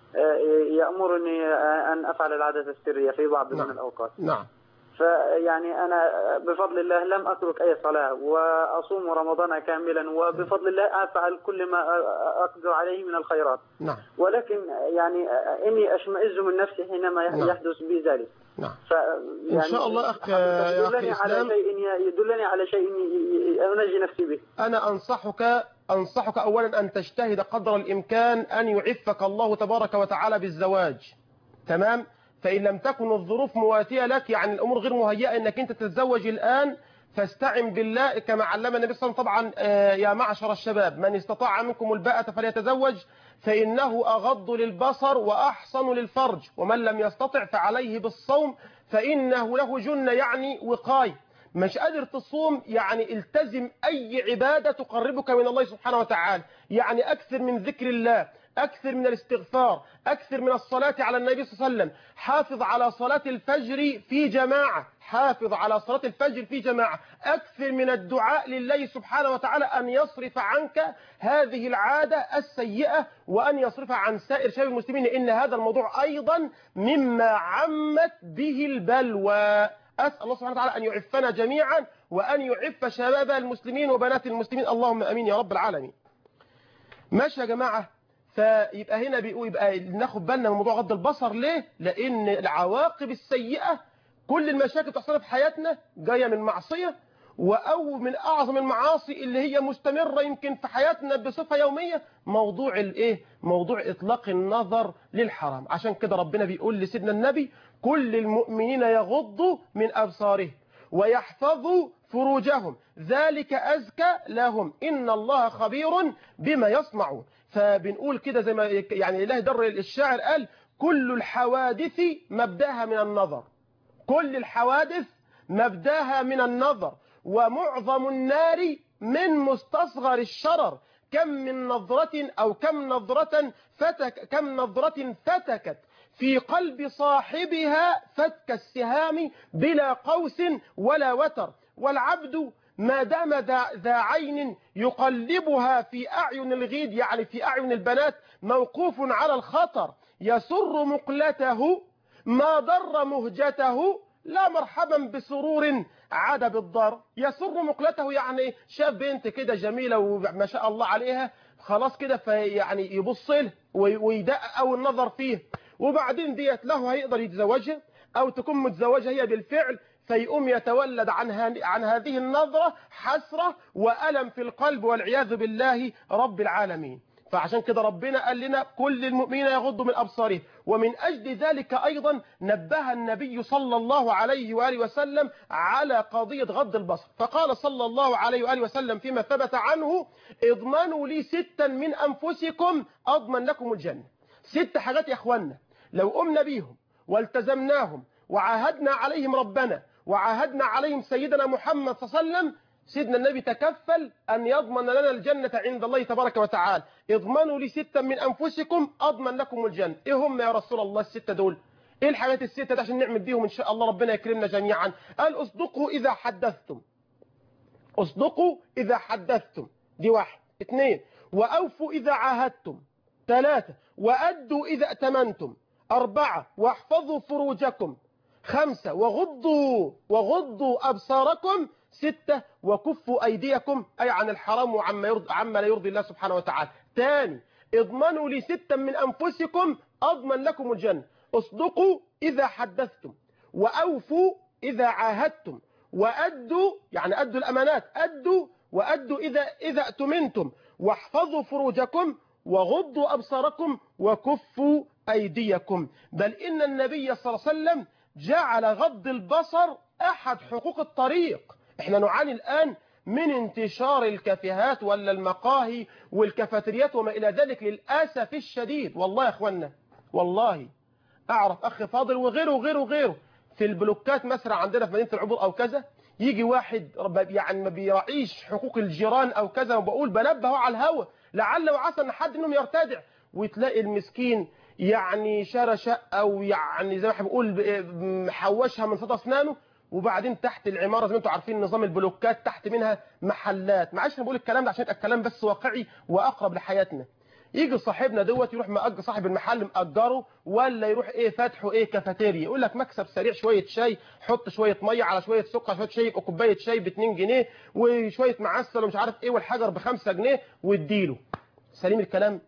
يأمرني أن أفعل العادة السرية في بعض نعم. من الأوقات. نعم. فيعني أنا بفضل الله لم أترك أي صلاة وأصوم رمضان كاملا، وبفضل الله أفعل كل ما أقدر عليه من الخيرات. نعم. ولكن يعني إني أشمئز من نفسي حينما نعم. يحدث بي ذلك. نعم. يعني إن شاء الله أخ يا أخي إسلام يدلني على شيء أنجي نفسي به. أنا أنصحك أنصحك أولا أن تجتهد قدر الإمكان أن يعفك الله تبارك وتعالى بالزواج. تمام؟ فإن لم تكن الظروف مواتية لك، يعني الأمور غير مهيئة أنك أنت تتزوج الآن، فاستعن بالله كما علمنا النبي صلى الله عليه وسلم. طبعا يا معشر الشباب من استطاع منكم الباءة فليتزوج فإنه أغض للبصر وأحصن للفرج، ومن لم يستطع فعليه بالصوم فإنه له جنة، يعني وقاية. مش قادر تصوم يعني التزم أي عبادة تقربك من الله سبحانه وتعالى، يعني أكثر من ذكر الله، أكثر من الاستغفار، أكثر من الصلاة على النبي صلى الله عليه وسلم. حافظ على صلاة الفجر في جماعة، حافظ على صلاة الفجر في جماعة، أكثر من الدعاء لله سبحانه وتعالى أن يصرف عنك هذه العادة السيئة وأن يصرف عن سائر شباب المسلمين، إن هذا الموضوع أيضا مما عمت به البلوى. أسأل الله سبحانه وتعالى أن يعفنا جميعا وأن يعف شباب المسلمين وبنات المسلمين، اللهم أمين يا رب العالمين. ماشي يا جماعة. فيبقى هنا بيقول يبقى ناخد بالنا من موضوع غض البصر. ليه؟ لأن العواقب السيئة كل المشاكل بتحصل في حياتنا جاية من معصية، وأو من أعظم المعاصي اللي هي مستمرة يمكن في حياتنا بصفة يومية موضوع الإيه؟ موضوع إطلاق النظر للحرام. عشان كده ربنا بيقول لسيدنا النبي كل المؤمنين يغضوا من أبصارهم ويحفظوا فروجهم ذلك أزكى لهم إن الله خبير بما يصنعون. فبنقول كده زي ما يعني الله در الشاعر قال كل الحوادث مبداها من النظر، كل الحوادث مبداها من النظر، ومعظم النار من مستصغر الشرر، كم من نظرة أو كم نظرة فتك كم نظرة فتكت في قلب صاحبها فتك السهام بلا قوس ولا وتر، والعبد ما دام ذا عين يقلبها في أعين الغيد، يعني في أعين البنات، موقوف على الخطر، يسر مقلته ما ضر مهجته، لا مرحبا بسرور عاد بالضر. يسر مقلته يعني شاف بنت كده جميلة وما شاء الله عليها، خلاص كده فيعني يبص له ويدقق أو النظر فيه، وبعدين ديت له هيقدر يتزوجها أو تكون متزوجة هي بالفعل، فيقوم يتولد عن, عن هذه النظرة حسرة وألم في القلب والعياذ بالله رب العالمين. فعشان كده ربنا قال لنا كل المؤمنين يغضوا من أبصارهم. ومن أجل ذلك أيضا نبه النبي صلى الله عليه وآله وسلم على قضية غض البصر، فقال صلى الله عليه وآله وسلم فيما ثبت عنه: اضمنوا لي ستا من أنفسكم أضمن لكم الجنة. ست حاجات يا أخوانا لو قمنا بيهم والتزمناهم وعاهدنا عليهم ربنا وعاهدنا عليهم سيدنا محمد صلى الله عليه وسلم، سيدنا النبي تكفل أن يضمن لنا الجنة عند الله تبارك وتعالى. اضمنوا لي ستا من أنفسكم أضمن لكم الجنة. إيه هم يا رسول الله الستة دول؟ إيه الحاجات الستة دي عشان نعمل بيهم إن شاء الله ربنا يكرمنا جميعا؟ قال: اصدقوا إذا حدثتم. اصدقوا إذا حدثتم، دي واحد. اثنين: وأوفوا إذا عاهدتم. ثلاثة: وأدوا إذا أتمنتم. أربعة: واحفظوا فروجكم. خمسة: وغضوا وغضوا أبصاركم. ستة: وكفوا أيديكم، أي عن الحرام وعما يرضي عما لا يرضي الله سبحانه وتعالى. تاني: اضمنوا لي ستا من أنفسكم أضمن لكم الجنة. اصدقوا إذا حدثتم، وأوفوا إذا عاهدتم، وأدوا يعني أدوا الأمانات، أدوا وأدوا إذا إذا أتمنتم، واحفظوا فروجكم، وغضوا أبصاركم، وكفوا أيديكم. بل إن النبي صلى الله عليه وسلم جعل غض البصر أحد حقوق الطريق. احنا نعاني الآن من انتشار الكافيهات ولا المقاهي والكافيتريات وما إلى ذلك للأسف الشديد. والله يا أخوانا، والله أعرف أخ فاضل وغيره وغيره وغيره في البلوكات مثلا عندنا في مدينة العبور أو كذا، يجي واحد يعني ما بيراعيش حقوق الجيران أو كذا، وبقول بنبهه على الهوا لعل وعسى أن حد منهم يرتدع، وتلاقي المسكين يعني شارى شقة ويعني زي ما احنا بنقول محوشها من صدى أسنانه، وبعدين تحت العمارة زي ما انتم عارفين نظام البلوكات تحت منها محلات. معلش انا بقول الكلام ده عشان يبقى الكلام بس واقعي وأقرب لحياتنا. يجي صاحبنا دوت يروح مأجر، صاحب المحل مأجره، ولا يروح ايه فاتحه ايه كافيتيريا، يقول لك مكسب سريع، شويه شاي، حط شويه ميه على شويه سكر على شويه شاي، يبقى كوبايه شاي ب اتنين جنيه، وشويه معسل ومش عارف ايه، والحجر ب خمسة جنيه، واديله. سليم الكلام؟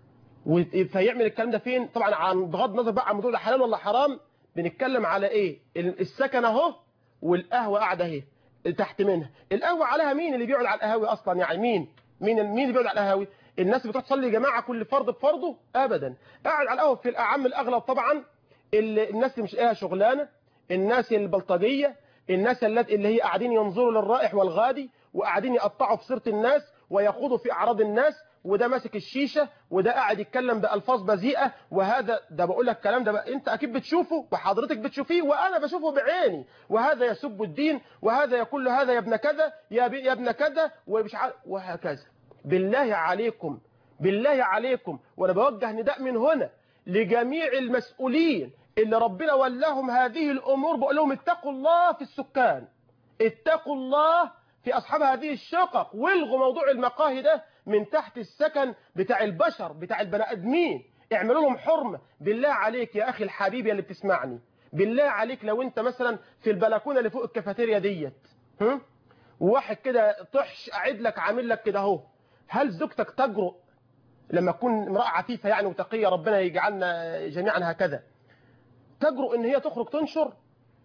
فيعمل الكلام ده فين؟ طبعا عن بغض النظر بقى عن موضوع ده حلال ولا حرام، بنتكلم على ايه؟ السكن اهو، والقهوه قاعده اهي تحت منها. القهوه عليها مين اللي بيقعد على القهاوي اصلا؟ يعني مين مين مين اللي بيقعد على القهاوي؟ الناس اللي بتروح تصلي جماعه كل فرد بفرضه؟ ابدا. قاعد على القهوه في الاعم الاغلب طبعا الناس اللي مش لها شغلانه، الناس البلطجيه، الناس اللي هي قاعدين ينظروا للرائح والغادي، وقاعدين يقطعوا في سيره الناس ويخوضوا في اعراض الناس، وده ماسك الشيشه، وده قاعد يتكلم بالفاظ بذيئه، وهذا ده بقول لك الكلام ده بقى انت اكيد بتشوفه وحضرتك بتشوفيه وانا بشوفه بعيني، وهذا يسب الدين، وهذا يقول له هذا يا ابن كذا يا, يا ابن كذا ومش عارف وهكذا. بالله عليكم بالله عليكم، وانا بوجه نداء من هنا لجميع المسؤولين اللي ربنا ولاهم هذه الامور، بقول لهم اتقوا الله في السكان، اتقوا الله في اصحاب هذه الشقق، والغوا موضوع المقاهي ده من تحت السكن بتاع البشر بتاع البني ادمين، اعملوا لهم حرمه. بالله عليك يا اخي الحبيب اللي بتسمعني، بالله عليك لو انت مثلا في البلكونه اللي فوق الكافيتيريا ديت، ها، وواحد كده طحش قاعد لك عامل لك كده اهو، هل زوجتك تجرؤ لما تكون امراه عفيفه يعني وتقيه، ربنا يجعلنا جميعا هكذا، تجرؤ ان هي تخرج تنشر؟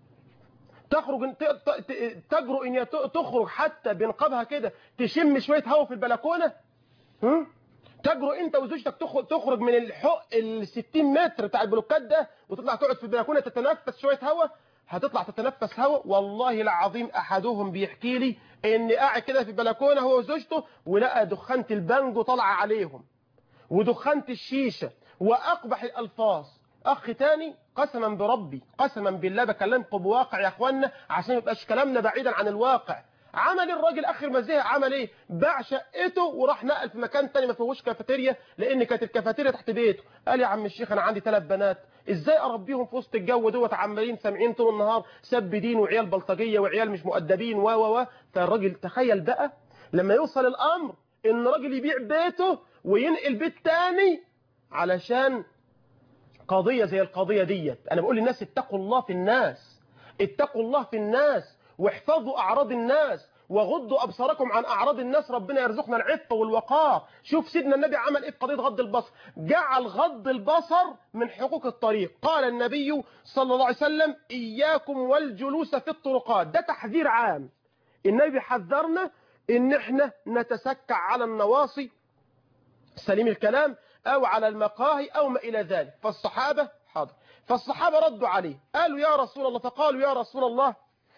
تخرج تجرؤ ان هي تخرج حتى بنقابها كده تشم شويه هواء في البلكونه؟ هم؟ تجرؤ انت وزوجتك تخرج من الحق ال ستين متر بتاع البلوكات ده وتطلع تقعد في البلكونه تتنفس شويه هواء؟ هتطلع تتنفس هواء؟ والله العظيم احدهم بيحكي لي ان قاعد كده في البلكونه هو وزوجته، ولقى دخانه البانجو طالعه عليهم ودخانه الشيشه واقبح الالفاظ. اخ تاني قسما بربي قسما بالله بكلمكم بواقع يا اخوانا عشان ما يبقاش كلامنا بعيدا عن الواقع، عمل الراجل اخر ما زهق عمل ايه؟ باع شقته وراح نقل في مكان تاني ما فيهوش كافيتيريا، لان كانت الكافيتيريا تحت بيته. قال يا عم الشيخ انا عندي ثلاث بنات، ازاي اربيهم في وسط الجو دوت عمالين سامعين طول النهار سب دين وعيال بلطجيه وعيال مش مؤدبين و و و فالراجل تخيل بقى لما يوصل الامر ان راجل يبيع بيته وينقل بيت تاني علشان قضيه زي القضيه ديت. انا بقول للناس اتقوا الله في الناس، اتقوا الله في الناس، واحفظوا اعراض الناس، وغضوا ابصاركم عن اعراض الناس، ربنا يرزقنا العفه والوقار. شوف سيدنا النبي عمل ايه في قضيه غض البصر، جعل غض البصر من حقوق الطريق. قال النبي صلى الله عليه وسلم اياكم والجلوس في الطرقات، ده تحذير عام. النبي حذرنا ان احنا نتسكع على النواصي سليم الكلام أو على المقاهي أو ما إلى ذلك. فالصحابة حاضر فالصحابة ردوا عليه قالوا يا رسول الله فقالوا يا رسول الله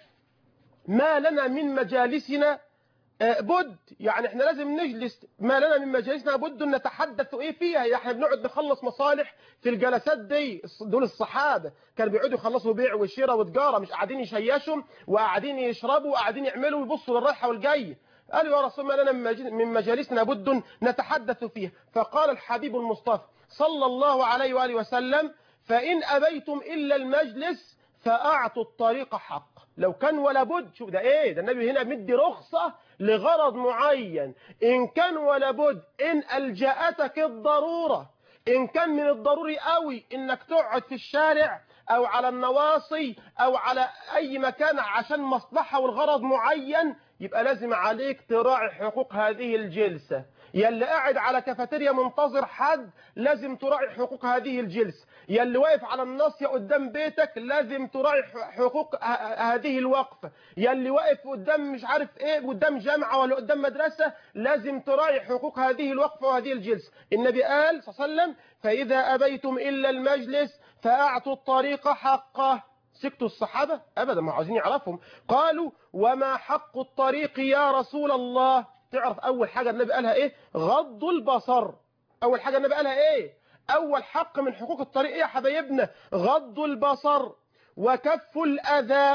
ما لنا من مجالسنا بد، يعني احنا لازم نجلس، ما لنا من مجالسنا بد نتحدث ايه فيها، احنا بنقعد نخلص مصالح في الجلسات دي. دول الصحابه كانوا بيقعدوا يخلصوا بيع وشراء وتجاره، مش قاعدين يشيشوا وقاعدين يشربوا وقاعدين يعملوا ويبصوا للرايحه والجايه. قالوا يا رسول ما لنا من مجالسنا بد نتحدث فيها. فقال الحبيب المصطفى صلى الله عليه واله وسلم فان ابيتم الا المجلس فاعطوا الطريق حق. لو كان ولا بد، شوف ده ايه، ده النبي هنا مدي رخصة لغرض معين. ان كان ولا بد، ان الجأتك الضرورة، ان كان من الضروري قوي انك تقعد في الشارع او على النواصي او على اي مكان عشان مصلحة والغرض معين، يبقى لازم عليك تراعي حقوق هذه الجلسة. يلي قاعد على كافيتيريا منتظر حد لازم تراعي حقوق هذه الجلسة. يلي واقف على الناصية قدام بيتك لازم تراعي حقوق هذه الوقفة. يلي واقف قدام مش عارف ايه، قدام جامعة ولا قدام مدرسة، لازم تراعي حقوق هذه الوقفة وهذه الجلسة. النبي قال صلى الله عليه وسلم فإذا أبيتم إلا المجلس فأعطوا الطريق حقه. سكتوا الصحابة أبدا، ما عاوزين يعرفهم. قالوا وما حق الطريق يا رسول الله؟ تعرف أول حاجة النبي قالها إيه؟ غض البصر. أول حاجة النبي قالها إيه؟ أول حق من حقوق الطريق إيه يا حبايبنا؟ غض البصر وكف الأذى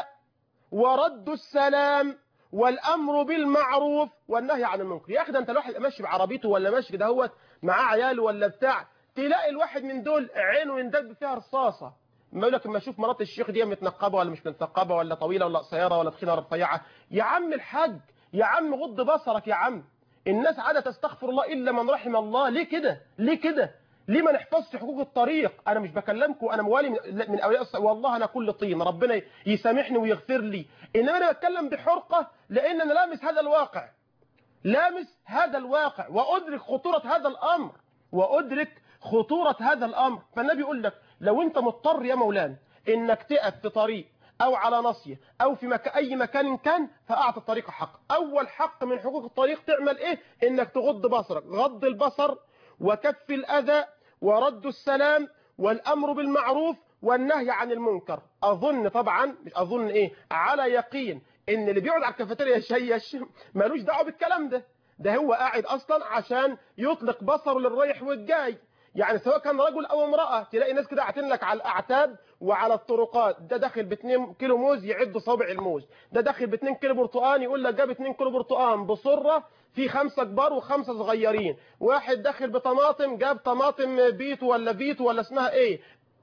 ورد السلام والأمر بالمعروف والنهي عن المنكر. يا أخي ده أنت الواحد ماشي بعربيته ولا ماشي كده هوت معاه عياله ولا بتاع، تلاقي الواحد من دول عينه يندب فيها رصاصة. ما يقول لك اما اشوف مرات الشيخ دي متنقبه ولا مش متنقبه ولا طويله ولا قصيره ولا تخينه ولا رفيعه. يا عم الحاج، يا عم غض بصرك يا عم. الناس عاده تستغفر الله الا من رحم الله. ليه كده؟ ليه كده؟ ليه ما نحفظش حقوق الطريق؟ انا مش بكلمكم، انا موالي من, من اولياء الص... والله انا كل طين، ربنا يسامحني ويغفر لي، انما انا بتكلم بحرقه لان انا لامس هذا الواقع، لامس هذا الواقع وادرك خطوره هذا الامر، وادرك خطورة هذا الأمر. فالنبي يقول لك لو أنت مضطر يا مولانا إنك تقف في طريق أو على ناصية أو في مك... أي مكان كان فأعطي الطريق حق. أول حق من حقوق الطريق تعمل إيه؟ إنك تغض بصرك، غض البصر وكف الأذى ورد السلام والأمر بالمعروف والنهي عن المنكر. أظن طبعا مش أظن إيه، على يقين إن اللي بيقعد على الكافيتيريا يشيش مالوش دعوة بالكلام ده. ده هو قاعد أصلا عشان يطلق بصره للرايح والجاي، يعني سواء كان رجل او امرأة. تلاقي ناس كده قاعدين لك على الاعتاب وعلى الطرقات، ده داخل ب اتنين كيلو موز يعد صابع الموز، ده داخل ب اتنين كيلو برتقان يقول لك جاب اتنين كيلو برتقان بصرة في خمسة كبار وخمسة صغيرين، واحد داخل بطماطم جاب طماطم بيتو ولا فيتو ولا اسمها ايه.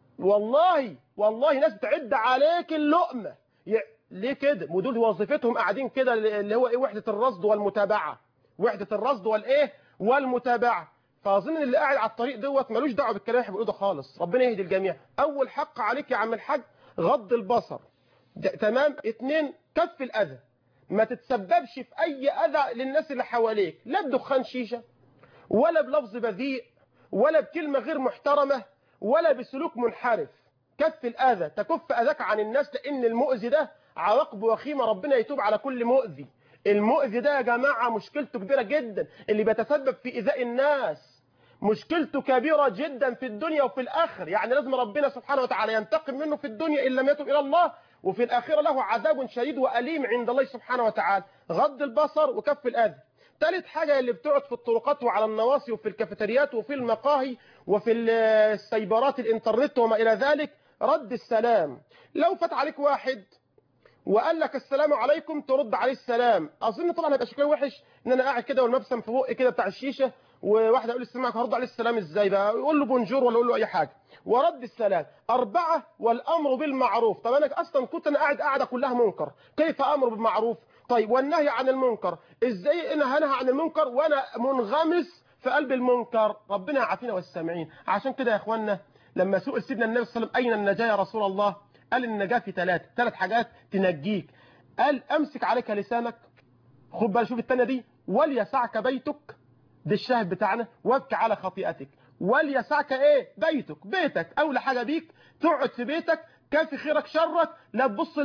والله والله ناس بتعد عليك اللقمة. ليه كده؟ ودول وظيفتهم قاعدين كده اللي هو ايه، وحدة الرصد والمتابعة، وحدة الرصد والايه والمتابعة. فاظن اللي قاعد على الطريق دوت ملوش دعوه بالكلام اللي احنا بنقوله ده خالص. ربنا يهدي الجميع. اول حق عليك يا عم الحاج غض البصر، تمام. اتنين كف الاذى، ما تتسببش في اي اذى للناس اللي حواليك، لا بدخان شيشه ولا بلفظ بذيء ولا بكلمه غير محترمه ولا بسلوك منحرف. كف الاذى، تكف اذاك عن الناس، لان المؤذي ده عواقبه وخيمه، ربنا يتوب على كل مؤذي. المؤذي ده يا جماعه مشكلته كبيره جدا، اللي بيتسبب في ايذاء الناس مشكلته كبيرة جدا في الدنيا وفي الآخر. يعني لازم ربنا سبحانه وتعالى ينتقم منه في الدنيا إن لم يتب إلى الله، وفي الآخرة له عذاب شديد وأليم عند الله سبحانه وتعالى. غض البصر وكف الأذى. ثالث حاجة اللي بتقعد في الطرقات وعلى النواصي وفي الكافيتريات وفي المقاهي وفي السيبرات الإنترنت وما إلى ذلك، رد السلام. لو فات عليك واحد وقال لك السلام عليكم ترد عليه السلام. أظن طبعا هيبقى شكله وحش إن أنا قاعد كده والمبسم في بقي كده بتاع الشيشة وواحد يقول لي السلام عليكم، هرد عليه السلام ازاي بقى؟ يقول له بونجور ولا يقول له اي حاجه. ورد السلام. اربعه والامر بالمعروف. طب انا اصلا كنت انا قاعد قاعده كلها منكر، كيف امر بالمعروف؟ طيب والنهي عن المنكر، ازاي انا هنهى عن المنكر وانا منغمس في قلب المنكر؟ ربنا يعافينا والسامعين. عشان كده يا اخوانا لما سئل سيدنا النبي صلى الله عليه وسلم اين النجاه يا رسول الله؟ قال النجاه في ثلاث ثلاث حاجات تنجيك. قال امسك عليك لسانك، خد بالك شوف الثانيه دي، وليسعك بيتك، ده الشاهد بتاعنا، وابكي على خطيئتك. وليسعك ايه؟ بيتك، بيتك اولى حاجه بيك، تقعد في بيتك، كافي خيرك شرك، لا تبص لده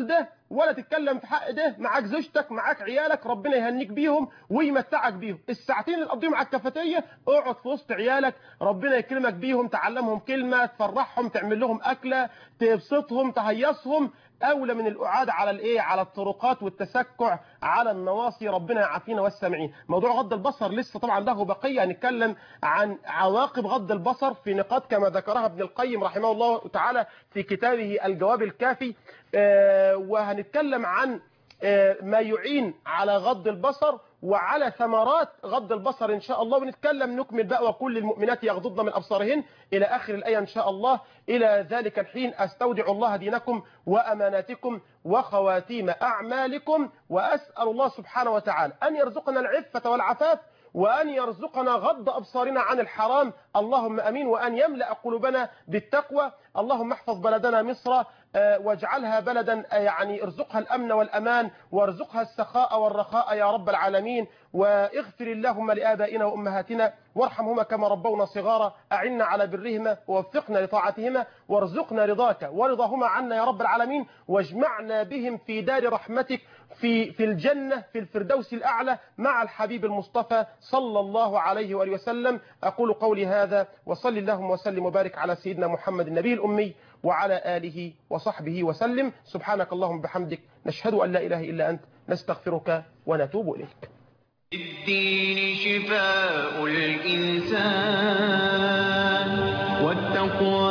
ولا تتكلم في حق ده. معاك زوجتك، معاك عيالك، ربنا يهنيك بيهم ويمتعك بيهم. الساعتين اللي تقضيهم على الكافيتيريا اقعد في وسط عيالك، ربنا يكرمك بيهم، تعلمهم كلمه، تفرحهم، تعمل لهم اكله، تبسطهم، تهيصهم، اولى من القعاد على الايه، على الطرقات والتسكع على النواصي. ربنا يعافينا والسامعين. موضوع غض البصر لسه طبعا له بقيه، هنتكلم عن عواقب غض البصر في نقاط كما ذكرها ابن القيم رحمه الله تعالى في كتابه الجواب الكافي. آه وهنتكلم عن آه ما يعين على غض البصر وعلى ثمرات غض البصر إن شاء الله. ونتكلم نكمل بقى وكل المؤمنات يغضضن من أبصارهن إلى آخر الآية إن شاء الله. إلى ذلك الحين أستودع الله دينكم وأماناتكم وخواتيم أعمالكم، وأسأل الله سبحانه وتعالى أن يرزقنا العفة والعفاف، وأن يرزقنا غض أبصارنا عن الحرام، اللهم أمين، وأن يملأ قلوبنا بالتقوى. اللهم احفظ بلدنا مصر واجعلها بلدا يعني ارزقها الأمن والأمان، وارزقها السخاء والرخاء يا رب العالمين. واغفر اللهم لآبائنا وأمهاتنا وارحمهما كما ربونا صغارا، أعنا على برهما ووفقنا لطاعتهما، وارزقنا رضاك ورضاهما عنا يا رب العالمين، واجمعنا بهم في دار رحمتك في في الجنة في الفردوس الأعلى مع الحبيب المصطفى صلى الله عليه وآله وسلم. أقول قولي هذا، وصل اللهم وسلم وبارك على سيدنا محمد النبي الأمي وعلى آله وصحبه وسلم. سبحانك اللهم بحمدك، نشهد أن لا إله إلا أنت، نستغفرك ونتوب إليك. الدين شفاء الإنسان والتقوى